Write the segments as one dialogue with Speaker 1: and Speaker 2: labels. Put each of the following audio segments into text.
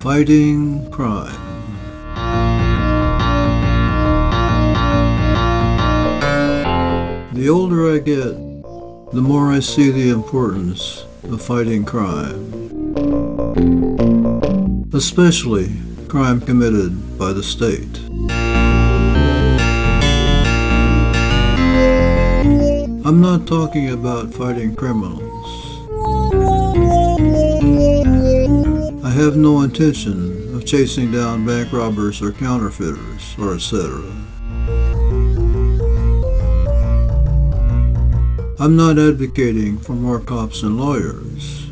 Speaker 1: Fighting crime. The older I get, the more I see the importance of fighting crime, especially crime committed by the state. I'm not talking about fighting criminals. I have no intention of chasing down bank robbers or counterfeiters or etc. I'm not advocating for more cops and lawyers,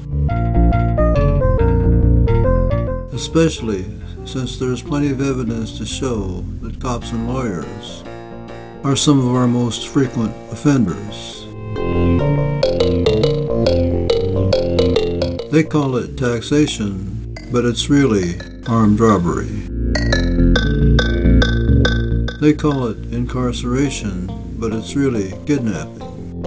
Speaker 1: especially since there's plenty of evidence to show that cops and lawyers are some of our most frequent offenders. They call it taxation, but it's really armed robbery. They call it incarceration, but it's really kidnapping.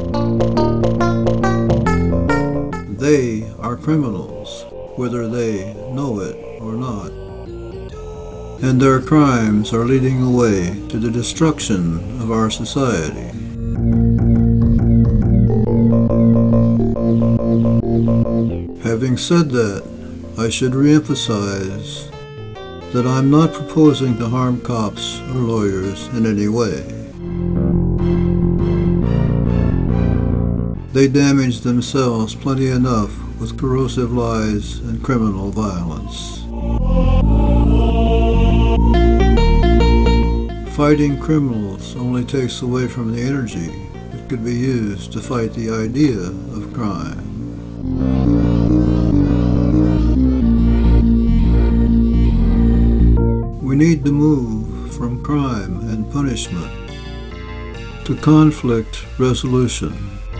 Speaker 1: They are criminals, whether they know it or not. And their crimes are leading the way to the destruction of our society. Having said that, I should reemphasize that I'm not proposing to harm cops or lawyers in any way. They damage themselves plenty enough with corrosive lies and criminal violence. Fighting criminals only takes away from the energy that could be used to fight the idea of crime. We need to move from crime and punishment to conflict resolution.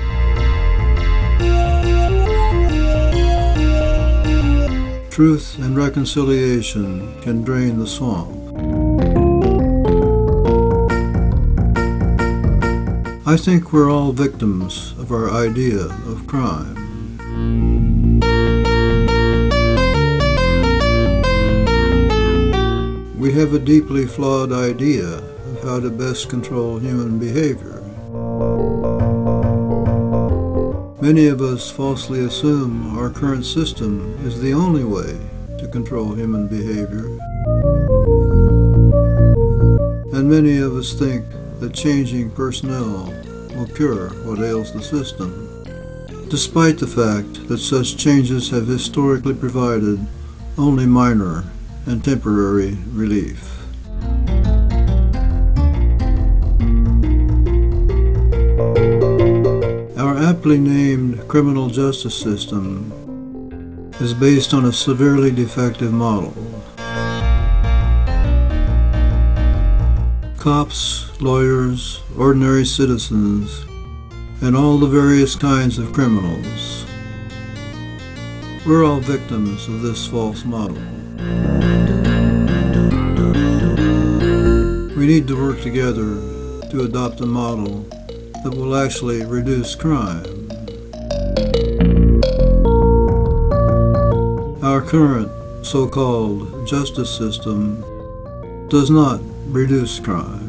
Speaker 1: Truth and reconciliation can drain the swamp. I think we're all victims of our idea of crime. We have a deeply flawed idea of how to best control human behavior. Many of us falsely assume our current system is the only way to control human behavior. And many of us think that changing personnel will cure what ails the system, despite the fact that such changes have historically provided only minor and temporary relief. Our aptly named criminal justice system is based on a severely defective model. Cops, lawyers, ordinary citizens, and all the various kinds of criminals. We're all victims of this false model. We need to work together to adopt a model that will actually reduce crime. Our current so-called justice system does not reduce crime.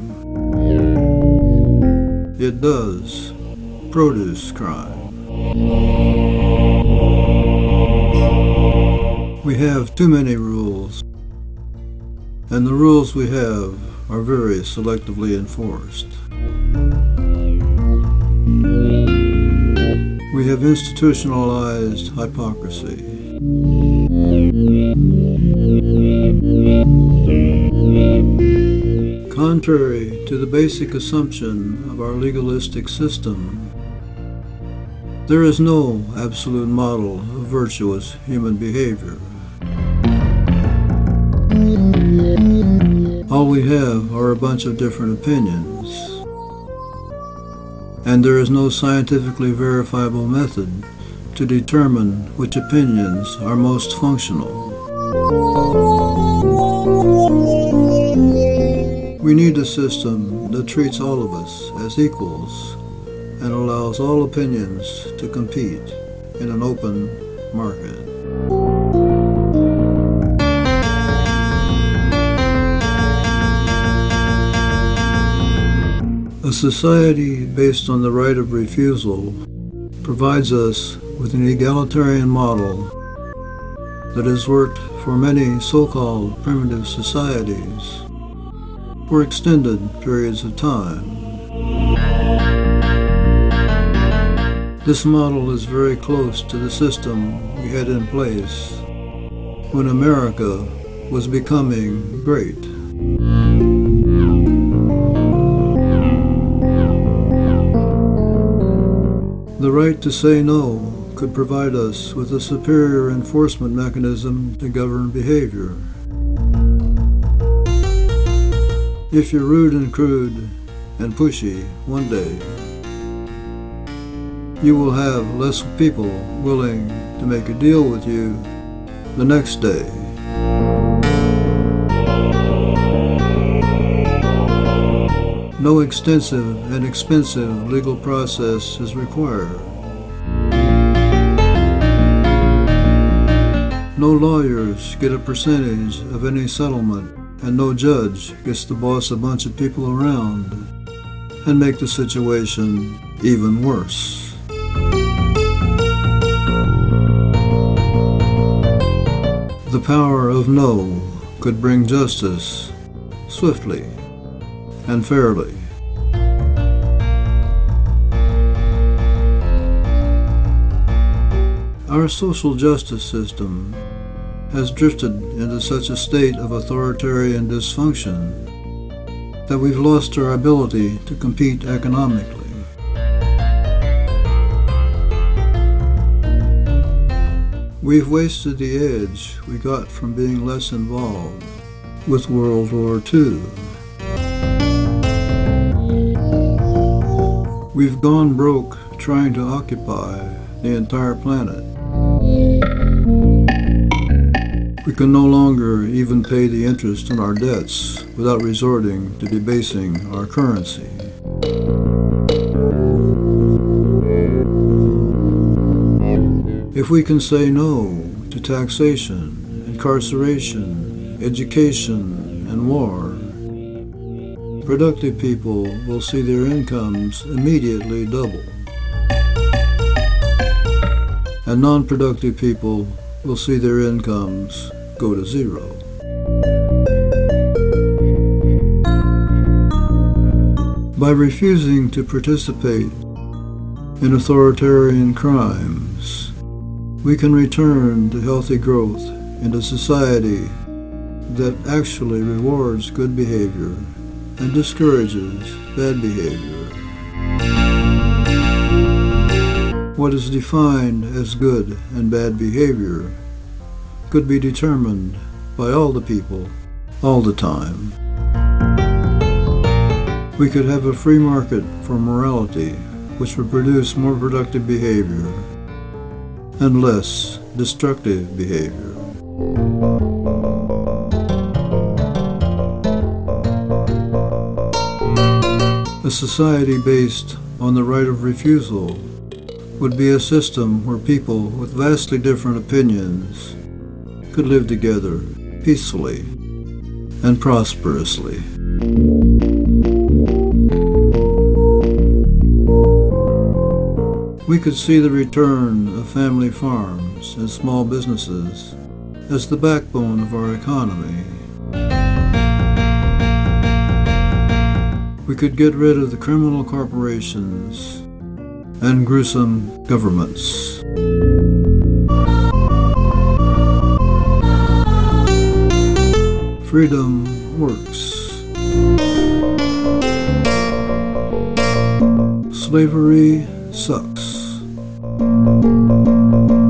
Speaker 1: It does produce crime. We have too many rules, and the rules we have are very selectively enforced. We have institutionalized hypocrisy. Contrary to the basic assumption of our legalistic system, there is no absolute model of virtuous human behavior. All we have are a bunch of different opinions, and there is no scientifically verifiable method to determine which opinions are most functional. We need a system that treats all of us as equals and allows all opinions to compete in an open market. A society based on the right of refusal provides us with an egalitarian model that has worked for many so-called primitive societies for extended periods of time. This model is very close to the system we had in place when America was becoming great. The right to say no could provide us with a superior enforcement mechanism to govern behavior. If you're rude and crude and pushy one day, you will have less people willing to make a deal with you the next day. No extensive and expensive legal process is required. No lawyers get a percentage of any settlement, and no judge gets to boss a bunch of people around and make the situation even worse. The power of no could bring justice swiftly and fairly. Our social justice system has drifted into such a state of authoritarian dysfunction that we've lost our ability to compete economically. We've wasted the edge we got from being less involved with World War II. We've gone broke trying to occupy the entire planet. We can no longer even pay the interest on our debts without resorting to debasing our currency. If we can say no to taxation, incarceration, education, and war, productive people will see their incomes immediately double, and non-productive people will see their incomes go to zero. By refusing to participate in authoritarian crimes, we can return to healthy growth in a society that actually rewards good behavior and discourages bad behavior. What is defined as good and bad behavior could be determined by all the people, all the time. We could have a free market for morality, which would produce more productive behavior and less destructive behavior. A society based on the right of refusal would be a system where people with vastly different opinions could live together peacefully and prosperously. We could see the return of family farms and small businesses as the backbone of our economy. We could get rid of the criminal corporations and gruesome governments. Freedom works. Slavery sucks.